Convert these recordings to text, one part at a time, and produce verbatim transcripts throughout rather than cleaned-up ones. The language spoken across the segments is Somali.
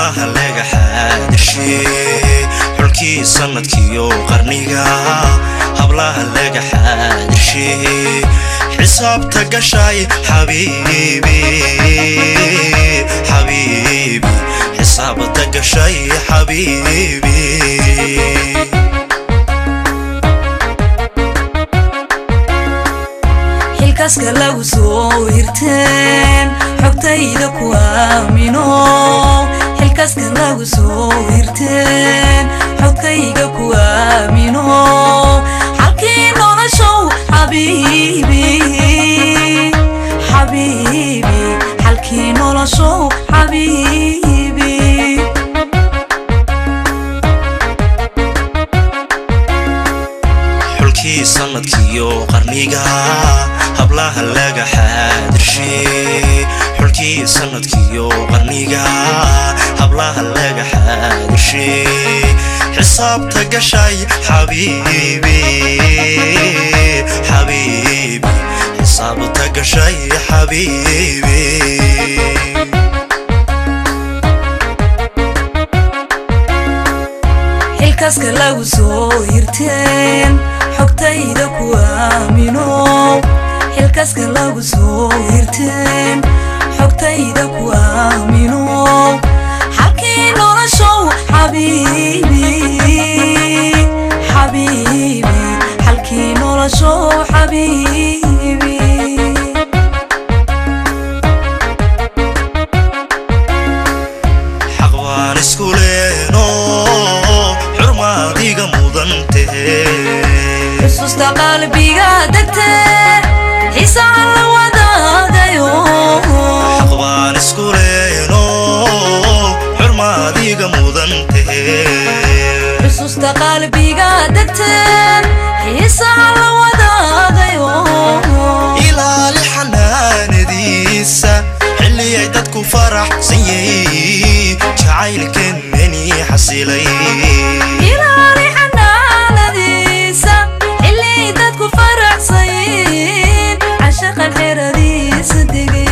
hablaha laga xaadirshay xulkii sanadkiyo qarniga hablaha laga xaadirshay xisaabta gashay habiibi habiibi xisaabta gashay habiibi hilkaska lagu soo hirteen xogtayda ku aamino hilkaska lagu soo hirteen xogtayda ku aamino halkii noloshow habiibi habiibi halkii noloshow habiibi xulkii sanadkiyo qarniga hablaha laga xaadirshay xulkii sanadkiyo qarniga hablaha laga xaadirshay xisaabta gashay habiibi habiibi xisaabta gashay habiibi hilkaska lagu soo hirteen xogtayda ku aamino hilkaska lagu soo hirteen xogtayda ku aamino halkii noloshow habiibi habiibi halkii noloshow habiibi xaq waan isku leeno xurmaadiga mudantee xusuusta qalbiga degtee xiisaan la wadaagayo xaq waan isku leeno xurmaadiga mudantee xusuusta qalbiga degtee xiisaan la wadaagayo ilaali xanaanadiisa xilliyay dadku faraxsan yihiin jacaylkeennani xasilay ilaali xanaanadiisa xilliyay dadku faraxsan yihiin cashaqan xeradiisa degay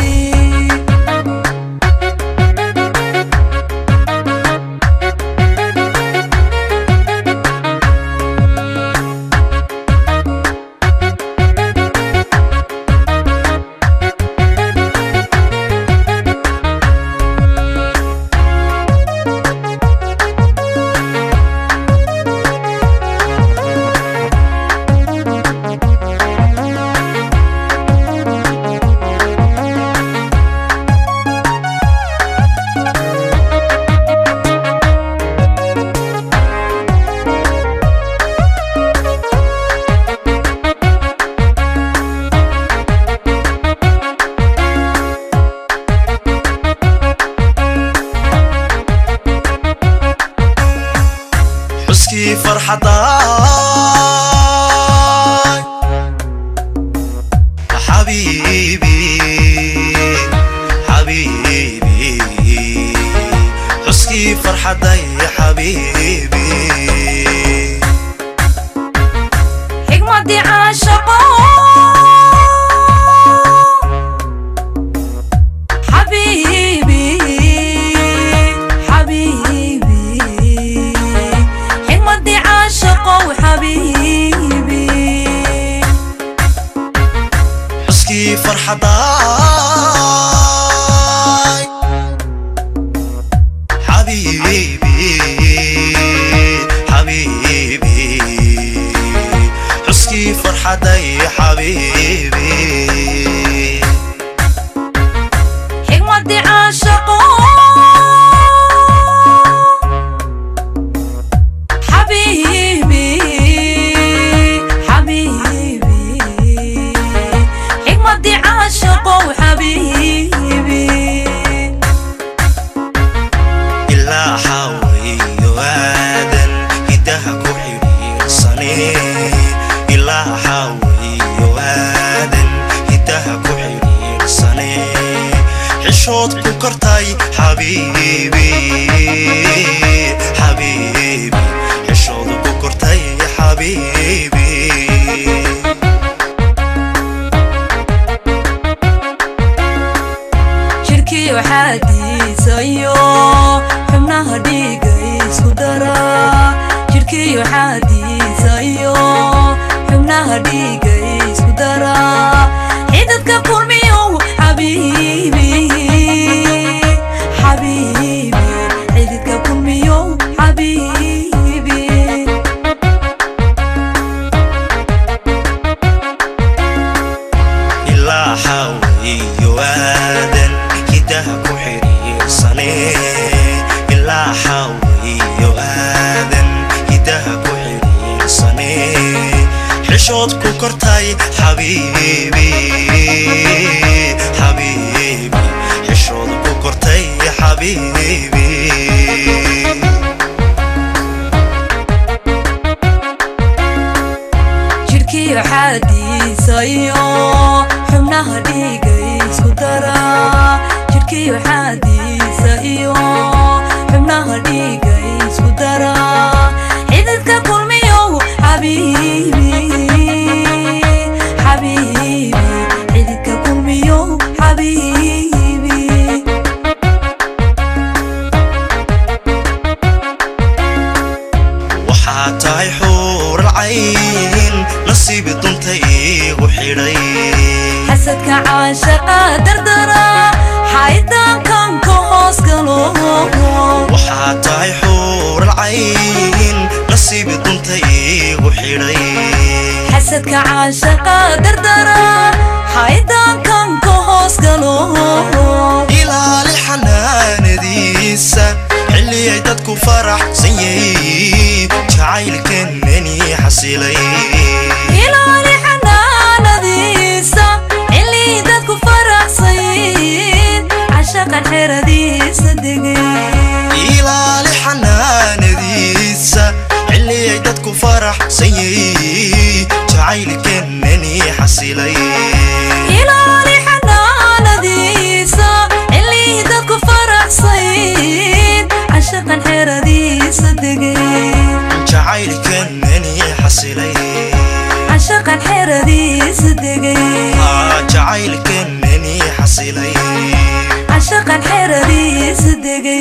xuskii farxadaay habiibi habiibi xuskii farxaday habiibi xigmadii caashaqo habiibi habiibi xigmadii caashaqo habiibi xuskii farxadaay habiibi habiibi xuskii farxaday habiibi xigmadii caashaqo habiibi habiibi xigmadii caashaqo habiibi ilaa xawayo aadan hidaha ku xidhiirsane ilaa xawayo aadan kortay habibi habibi xishooda ku kortay habibi jirkii xadiisa iyo xubnaha dhiiga isku dara jirkii xadiisa iyo xubnaha dhiiga isku dara xididka kulmiyo habibi habibi xididka kulmiyo habibi waxaa tahay xuur العين نصيب دنتي وحيري حسدك عاشقا دردرا حيدان كان كهوس قلوب وحاتاي حور العين نصيب دنتي وحيري حسدك عاشقا دردرا حيدان كان كهوس قلوب إلى الحنان ديسا اللي يددكو فرح سيي جعيل كنني حسيلي إلى الحنان ديسا اللي يددكو فرح سيي عشق الحيرة ديسا دقي إلى الحنان ديسا اللي يددكو فرح سيي جعيل كنني حسيلي إلى الحنان ديسا اللي يددكو فرح سيي عشق الحيرة ديسا دقي جعيل كنني حسيلي عشق الحيرة ديسا دقي جعيل كنني حسيلي عشق الحيرة ديسا دقي